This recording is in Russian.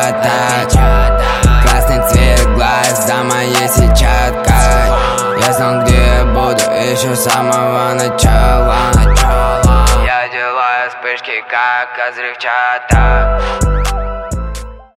отпечаток. Красный цвет глаз за моей сетчаткой. Я знал, где я буду еще с самого начала. Я делаю вспышки, как от взрывчаток.